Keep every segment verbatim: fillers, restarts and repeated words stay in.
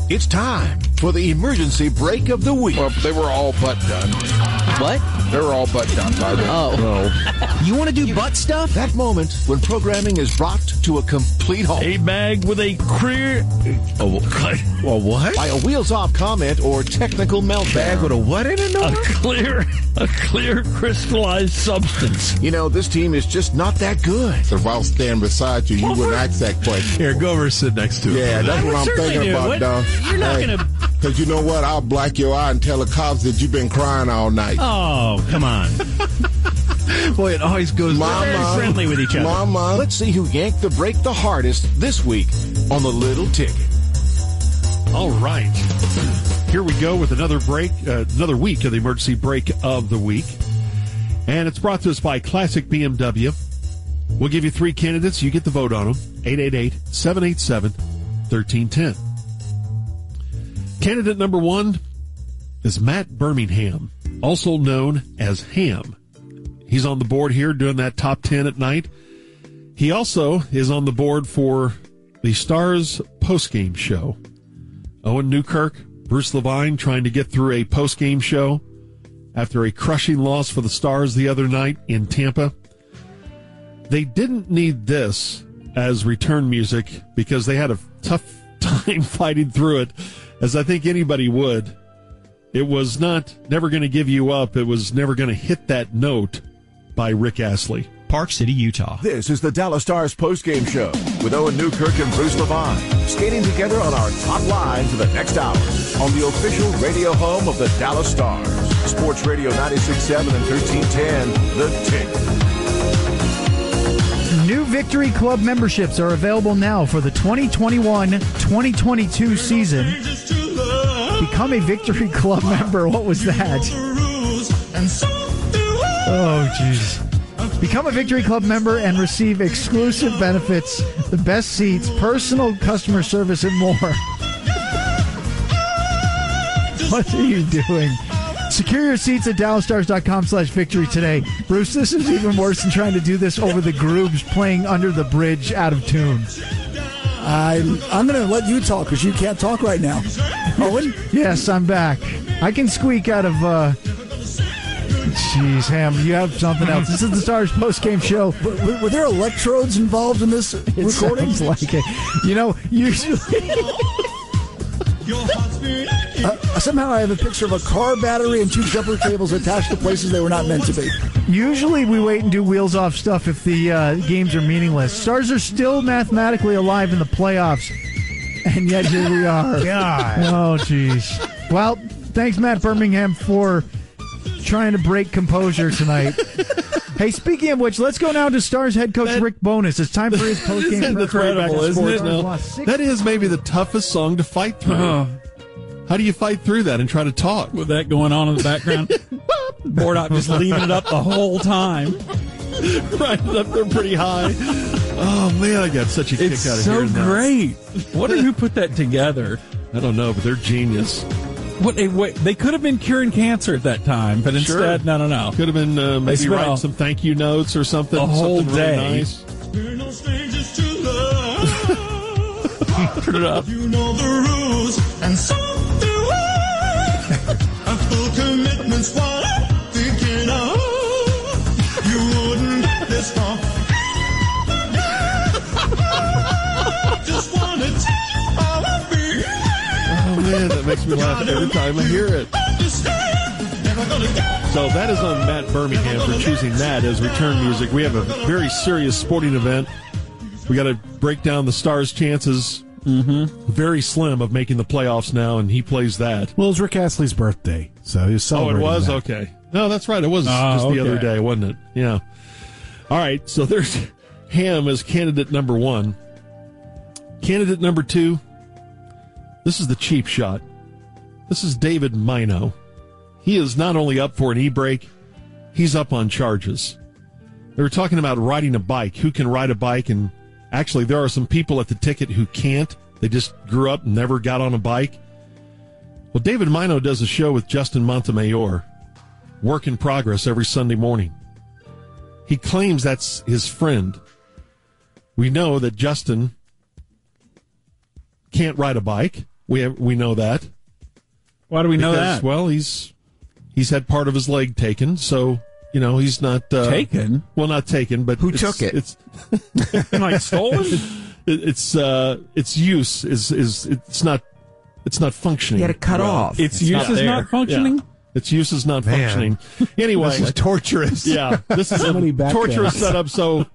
It's time for the emergency break of the week. Well, they were all but done. What? They were all but done by then. Oh. No. You want to do butt stuff? That moment when programming is brought to a complete halt. A bag with a clear... Oh, well, what? By a wheels-off comment or technical meltdown. Bag with a what in it? A clear, a clear crystallized substance. You know, this team is just not that good. If I was standing beside you, you wouldn't ask that question. Here, go over and sit next to him. Yeah, that's I what I'm certainly thinking do. about, What- Don. You're not Hey, going to... Because you know what? I'll black your eye and tell the cops that you've been crying all night. Oh, come on. Boy, it always goes... Mama, very friendly with each other. Mama. Let's see who yanked the break the hardest this week on the Little Ticket. All right. Here we go with another break, uh, another week of the emergency break of the week. And it's brought to us by Classic B M W. We'll give you three candidates. You get the vote on them. eight eight eight, seven eight seven, one three one zero. Candidate number one is Matt Birmingham, also known as Ham. He's on the board here doing that top ten at night. He also is on the board for the Stars postgame show. Owen Newkirk, Bruce Levine trying to get through a postgame show after a crushing loss for the Stars the other night in Tampa. They didn't need this as return music because they had a tough time fighting through it, as I think anybody would. It was not Never Gonna Give You Up. It was Never Gonna Hit That Note by Rick Astley. Park City, Utah. This is the Dallas Stars postgame show with Owen Newkirk and Bruce Levine, skating together on our top line for the next hour on the official radio home of the Dallas Stars. Sports Radio ninety-six point seven and thirteen ten, The Ticket. New Victory Club memberships are available now for the twenty twenty-one twenty twenty-two season. Become a Victory Club member. What was that? Oh, jeez. Become a Victory Club member and receive exclusive benefits, the best seats, personal customer service, and more. What are you doing? Secure your seats at dallasstars.com slash victory today. Bruce, this is even worse than trying to do this over the grooves playing Under the Bridge out of tune. I'm, I'm going to let you talk because you can't talk right now. Owen? Yes, I'm back. I can squeak out of... Uh, Jeez, Ham, you have something else. This is the Stars post-game show. Were, were there electrodes involved in this It recording? sounds like it. You know, usually... uh, somehow I have a picture of a car battery and two jumper cables attached to places they were not meant to be. Usually we wait and do wheels-off stuff if the uh, games are meaningless. Stars are still mathematically alive in the playoffs, and yet here we are. God. Oh, jeez. Well, thanks, Matt Birmingham, for trying to break composure tonight. Hey, speaking of which, let's go now to Stars head coach That- Rick Bowness. It's time for his post-game Isn't press conference. incredible, isn't it? Stars No. lost six- That is maybe the toughest song to fight through. Uh, How do you fight through that and try to talk? with that going on in the background. Bordock just leaving it up the whole time. Right up there pretty high. Oh, man, I got such a kick It's out of so hearing that. great. Wonder who put that together. I don't know, but they're genius. What they, wait, they could have been curing cancer at that time, but Sure. instead, no, no, no. Could have been uh, maybe spent writing a- some thank you notes or something. a whole something really day. nice. Turn it up. You know the rules, and so do I. A full commitment's what I'm thinking of. You wouldn't get this far. Just wanna tell you how I feel. Oh, man, that makes me laugh every time I hear it. So that is on Matt Birmingham for choosing that as return music. We have a very serious sporting event. We got to break down the Stars' chances. Mm-hmm. Very slim of making the playoffs now, and he plays that. Well, it was Rick Astley's birthday, so he was Oh, it celebrating was? that. Okay. No, that's right. It was Oh, just the okay. other day, wasn't it? Yeah. All right, so there's Ham as candidate number one. Candidate number two, this is the cheap shot. This is David Mino. He is not only up for an e-brake, he's up on charges. They were talking about riding a bike. Who can ride a bike? And actually, there are some people at the ticket who can't. They just grew up and never got on a bike. Well, David Mino does a show with Justin Montemayor, Work in Progress, every Sunday morning. He claims that's his friend. We know that Justin can't ride a bike. We have, we know that. Why do we know Because, that? Well, he's he's had part of his leg taken, so you know he's not uh, Taken? Well, not taken, but Who it's- took it? It's Like stolen? it, it's uh, its use is is it's not it's not functioning. You had to cut well. off. Its use not is there. not functioning? Yeah. Its use is not Man. functioning. Anyway, This is torturous. yeah, this is a many back torturous bends. setup. So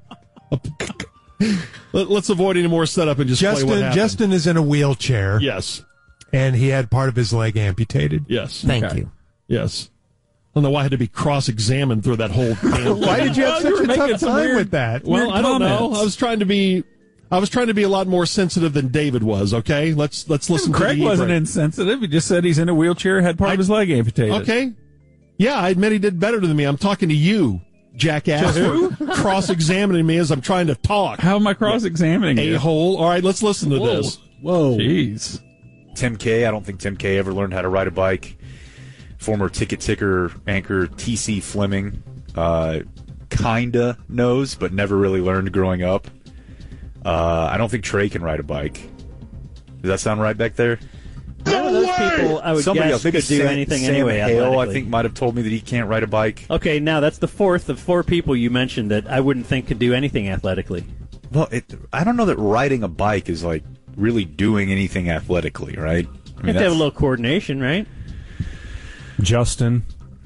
let, let's avoid any more setup and just play what Justin happened. Justin is in a wheelchair, Yes, and he had part of his leg amputated. yes, Thank Okay. you. yes. I don't know why I had to be cross-examined through that whole. damn Why thing. did you have Well, you such were a making tough some time weird- with that? Well, Weird I don't know. comments. I was trying to be, I was trying to be a lot more sensitive than David was. Okay, let's let's listen. Craig to the wasn't E-break. insensitive. He just said he's in a wheelchair, had part I- of his leg amputated. Okay, yeah, I admit he did better than me. I'm talking to you, jackass, To for cross-examining me as I'm trying to talk. How am I cross-examining A you? hole. All right, let's listen to Whoa. this. Whoa. Jeez. Tim K. I don't think Tim K. ever learned how to ride a bike. Former ticket ticker anchor T C Fleming uh, kinda knows, but never really learned growing up. Uh, I don't think Trey can ride a bike. Does that sound right back there? None of those people, I would Somebody guess, else, could do Sam, anything Sam anyway. Hale, I athletically. think, might have told me that he can't ride a bike. Okay, now that's the fourth of four people you mentioned that I wouldn't think could do anything athletically. Well, it, I don't know that riding a bike is like really doing anything athletically, right? I You have to have a that's- little coordination, right? Justin.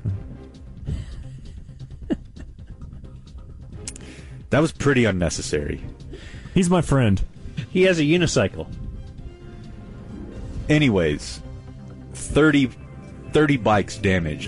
that was pretty unnecessary. He's my friend. He has a unicycle. Anyways, thirty, thirty bikes damaged.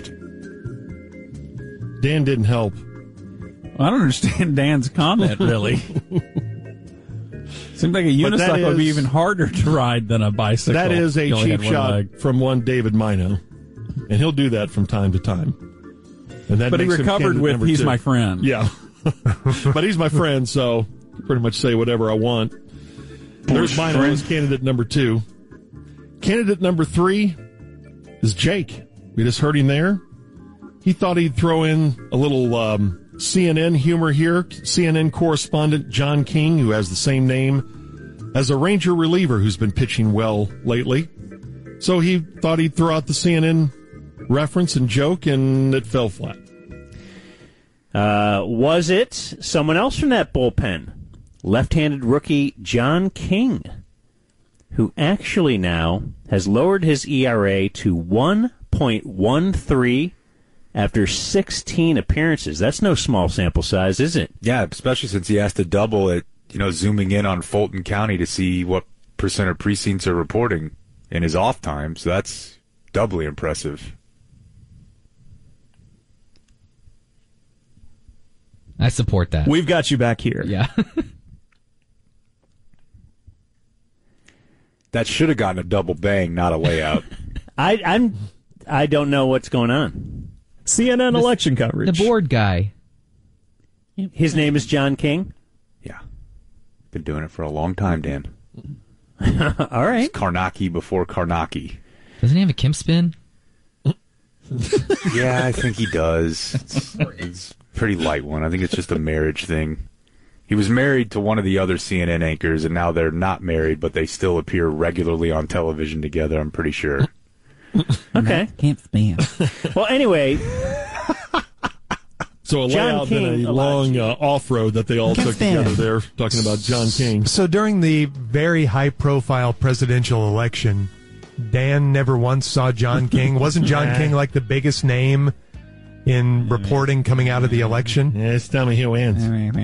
Dan didn't help. I don't understand Dan's comment, really. Seems like a But that unicycle would be is- even harder to ride than a bicycle. That is a You only cheap had one shot leg. from one David Mino, and he'll do that from time to time. And that But he makes him recovered candidate with, number "He's two." my friend." Yeah, but he's my friend, so pretty much say whatever I want. There's Mino as candidate number two. Candidate number three is Jake. We just heard him there. He thought he'd throw in a little um, C N N humor here. C N N correspondent John King, who has the same name as a Ranger reliever who's been pitching well lately. So he thought he'd throw out the C N N reference and joke, and it fell flat. Uh, was it someone else from that bullpen? Left-handed rookie John King, who actually now has lowered his E R A to one point one three after sixteen appearances. That's no small sample size, is it? Yeah, especially since he has to double it, you know, zooming in on Fulton County to see what percent of precincts are reporting in his off time. So that's doubly impressive. I support that. We've got you back here. Yeah. That should have gotten a double bang, not a layout. I, I'm. I don't know what's going on. C N N election coverage. The board guy. His name is John King. Yeah. Been doing it for a long time, Dan. All right. It's Karnaki before Karnaki. Doesn't he have a Kim spin? Yeah, I think he does. It's, it's a pretty light one. I think it's just a marriage thing. He was married to one of the other C N N anchors, and now they're not married, but they still appear regularly on television together, I'm pretty sure. Okay. Can't spam. Well, anyway, So a John layout King and a allowed long uh, off-road that they all took together there, talking about John King. So during the very high-profile presidential election, Dan never once saw John King. Wasn't John King like the biggest name in reporting coming out of the election? Yeah, it's tell me who wins.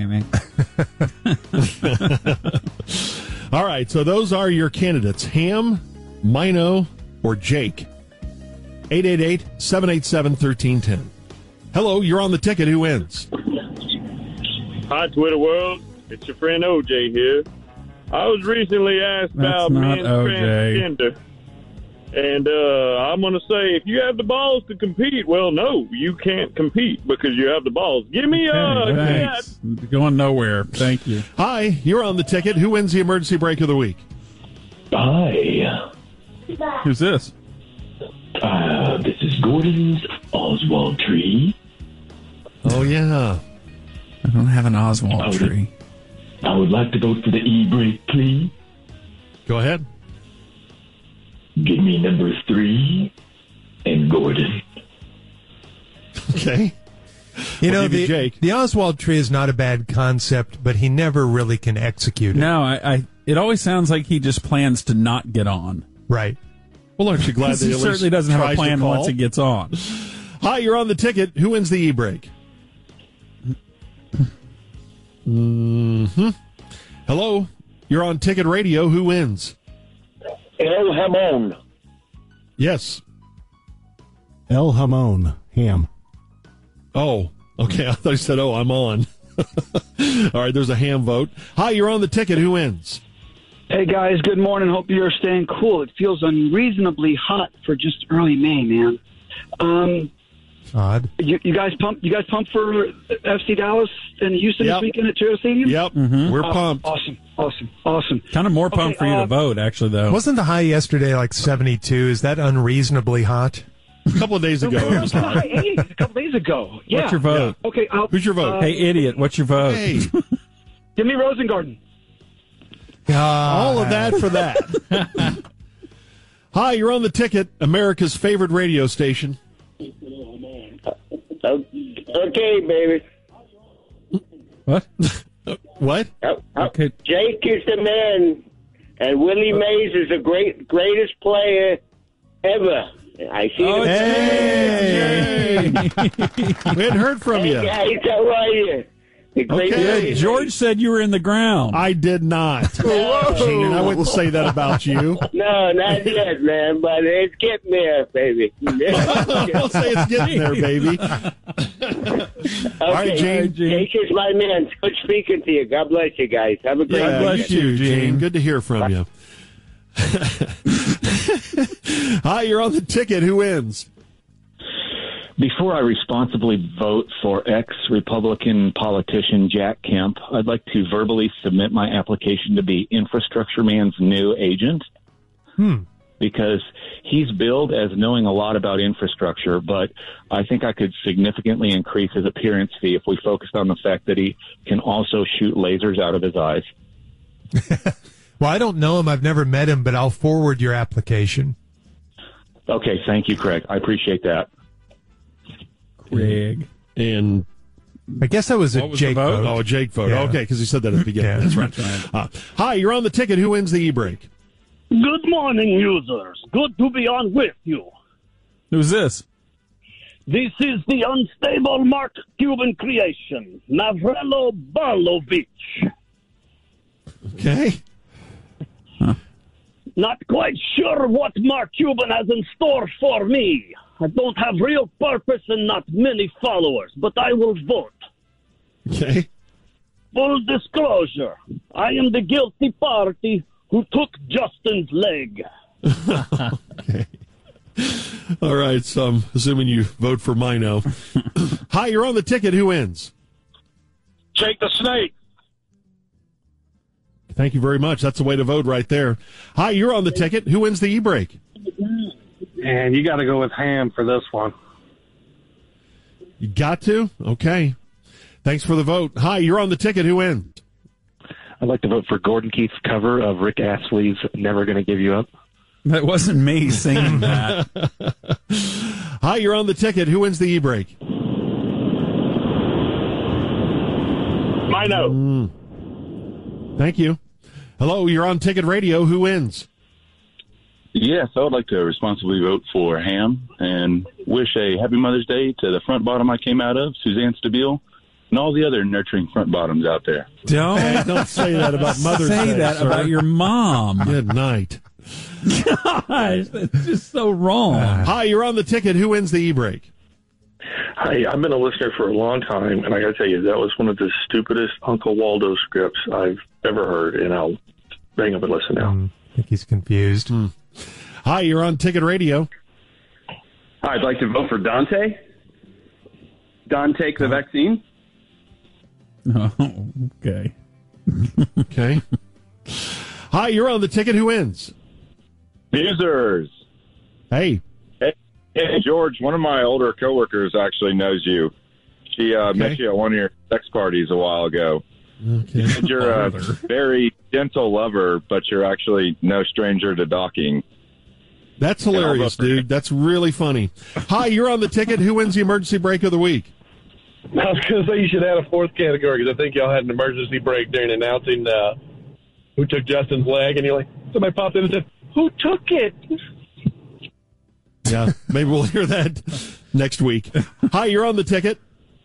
All right, so those are your candidates: Ham, Mino, or Jake. eight eight eight, seven eight seven, one three one zero. Hello, you're on the ticket. Who wins? Hi, Twitter world. It's your friend O J here. I was recently asked That's about not men's O J. transgender. And uh, I'm going to say, if you have the balls to compete, well, no, you can't compete because you have the balls. Give me a Okay, cat. thanks. Going nowhere. Thank you. Hi, you're on the ticket. Who wins the emergency break of the week? Hi. Who's this? Uh, this is Gordon's Oswald tree. Oh, yeah. I don't have an Oswald I would- tree. I would like to vote for the e-break, please. Go ahead. me number three and Gordon. Okay. You know, We'll give the, you Jake. the Oswald tree is not a bad concept, but he never really can execute it. No, I, I. It always sounds like he just plans to not get on. Right. Well, aren't you glad that he he at certainly least doesn't have a tries to plan call? once he gets on. Hi, you're on the ticket. Who wins the e-break? Mm-hmm. Hello, you're on Ticket Radio. Who wins? El Hamon. Yes. El Hamon. Ham. Oh, okay. I thought he said, oh, I'm on. All right, there's a ham vote. Hi, you're on the ticket. Who wins? Hey, guys. Good morning. Hope you're staying cool. It feels unreasonably hot for just early May, man. Um, Odd. You, you guys pump? You guys pump for F C Dallas and Houston Yep. this weekend at Toyota Stadium? Yep, Mhm. we're Oh, pumped. Awesome, awesome, awesome. Kind of more Okay, pumped for you uh, to vote, actually, though. Wasn't the high yesterday like seventy-two? Is that unreasonably hot? A couple of days ago, it was hot. Hey, a couple days ago. Yeah. What's your vote? Okay. I'll, Who's your vote? uh, Hey, idiot, what's your vote? Hey, Give me Rosengarten. all of that for that. Hi, you're on the ticket. America's favorite radio station. Okay, baby. What? What? Okay. Jake is the man, and Willie Mays is the great greatest player ever. I see. Oh, the Hey! We hadn't heard from Hey, you. guys, how are you? The greatest Okay. player. George said you were in the ground. I did not. Gene, I wouldn't say that about you. No, not yet, man, but it's getting there, baby. I'll say it's getting there, baby. Okay, All right, Gene. Jake is my man. Good speaking to you. God bless you guys. Have a great Yeah, weekend. you too, Gene. Good to hear from you. Hi, you're on the ticket. Who wins? Before I responsibly vote for ex-Republican politician Jack Kemp, I'd like to verbally submit my application to be Infrastructure Man's new agent. Hmm. Because he's billed as knowing a lot about infrastructure, but I think I could significantly increase his appearance fee if we focused on the fact that he can also shoot lasers out of his eyes. Well, I don't know him. I've never met him, but I'll forward your application. Okay, thank you, Craig. I appreciate that. Craig. And I guess that was a what was Jake the vote? vote. Oh, a Jake vote. Yeah. Okay, because he said that at the beginning. Yeah. That's right. Uh, hi, you're on the ticket. Who wins the e-break? Good morning, users. Good to be on with you. Who's this? This is the unstable Mark Cuban creation, Navrelo Barlovich. Okay. Not quite sure what Mark Cuban has in store for me. I don't have real purpose and not many followers, but I will vote. Okay. Full disclosure, I am the guilty party who took Justin's leg. Okay. All right, so I'm assuming you vote for Mino. Hi, you're on the ticket. Who wins? Jake the Snake. Thank you very much. That's the way to vote right there. Hi, you're on the ticket. Who wins the e-break? And you got to go with Ham for this one. You got to? Okay. Thanks for the vote. Hi, you're on the ticket. Who wins? I'd like to vote for Gordon Keith's cover of Rick Astley's Never Gonna Give You Up. That wasn't me singing that. Hi, you're on the ticket. Who wins the e-break? Mino. Mm. Thank you. Hello, you're on Ticket Radio. Who wins? Yes, I would like to responsibly vote for Ham and wish a happy Mother's Day to the front bottom I came out of, Suzanne Stabile, and all the other nurturing front bottoms out there. Don't Hey, don't say that about Mother's say Day, that sir. about your mom. Good night. Gosh, that's just so wrong. Hi, you're on the ticket. Who wins the e-break? Hi, I've been a listener for a long time, and I got to tell you, that was one of the stupidest Uncle Waldo scripts I've ever heard, and I'll bang up and listen now. Mm, I think he's confused. Hmm. Hi, you're on Ticket Radio. Hi, I'd like to vote for Dante. Don, take the vaccine. Oh, okay. Okay. Hi, you're on the ticket. Who wins? Users. Hey. Hey, hey, George, one of my older coworkers actually knows you. She uh, Okay. met you at one of your sex parties a while ago. Okay. And you're a very gentle lover, but you're actually no stranger to docking. That's hilarious, dude. That's really funny. Hi, you're on the ticket. Who wins the emergency break of the week? I was going to say you should add a fourth category because I think y'all had an emergency break during announcing uh, who took Justin's leg, and you're like, somebody popped in and said, "Who took it?" Yeah, maybe we'll hear that next week. Hi, you're on the ticket.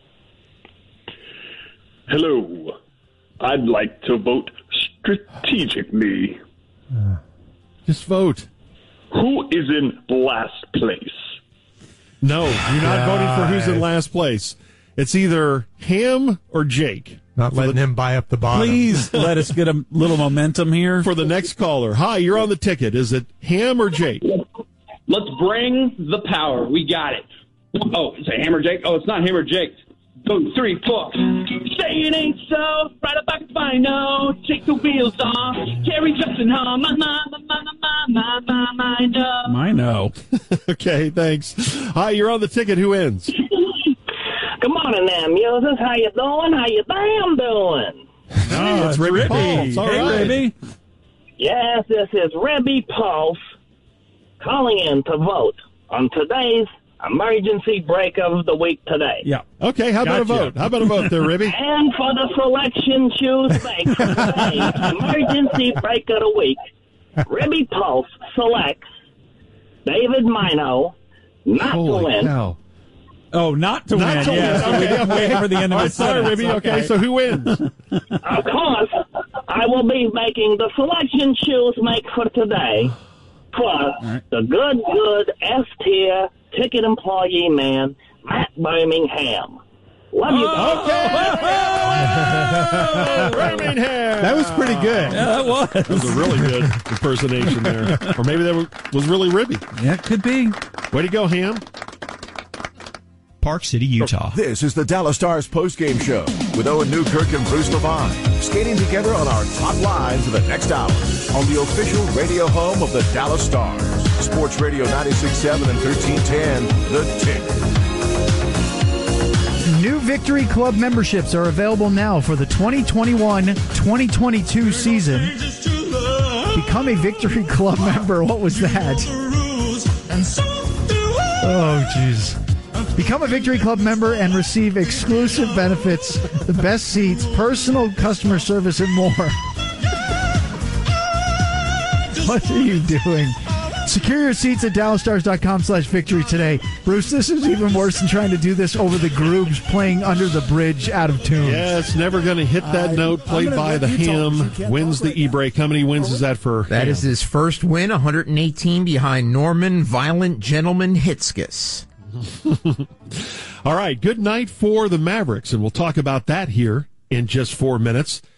Hello. I'd like to vote strategically. Uh, just vote. Who is in last place? No, you're not voting for who's in last place. It's either Ham or Jake. Not letting the, him buy up the bottom. Please let us get a little momentum here. For the next caller. Hi, you're on the ticket. Is it Ham or Jake? Let's bring the power. We got it. Oh, is it Ham or Jake? Oh, it's not Ham or Jake. Two, three, four. Say it ain't so. Right up back I know. Take the wheels off. Carry Justin home. My, my, my, my, my, my, my, my, no. I know. Okay, thanks. Hi, you're on the ticket. Who ends? Good morning, there, muses. How you doing? How you damn doing? Oh, it's Ribby Pulse. All hey, right. Ribby. Yes, this is Ribby Pulse calling in to vote on today's emergency break of the week today. Yeah. Okay, how about Gotcha. a vote? How about a vote there, Ribby? And for the selection choose break for today's emergency break of the week, Ribby Pulse selects David Mino not Holy to win. cow. Oh, not to Not win. to Yes. win. So we Okay, didn't okay. wait for the end of All the right, sorry, sentence. Ribby. Okay, so who wins? Of course, I will be making the selection choose make for today for right. the good, good S-tier ticket employee man, Matt Birmingham. Love you guys. Okay. Birmingham. That was pretty good. Yeah, that was. That was a really good impersonation there. Or maybe that was really Ribby. Yeah, it could be. Way to go, Ham. Park City, Utah. This is the Dallas Stars postgame show with Owen Newkirk and Bruce Levine, skating together on our top line for the next hour on the official radio home of the Dallas Stars. Sports Radio ninety-six point seven and thirteen ten, The Ticket. New Victory Club memberships are available now for the twenty twenty-one twenty twenty-two season. Become a Victory Club member. What was that? Oh, jeez. Become a Victory Club member and receive exclusive benefits, the best seats, personal customer service, and more. What are you doing? Secure your seats at dallasstars.com slash victory today. Bruce, this is even worse than trying to do this over the grooves playing Under the Bridge out of tune. Yeah, it's never going to hit that I- note. I'm Played gonna by let the you talk, Ham. you can't Wins help the it. E-break. How many wins is that for That Ham? is his first win, one hundred eighteen behind Norman Violent Gentleman Hitzkis. All right, good night for the Mavericks, and we'll talk about that here in just four minutes.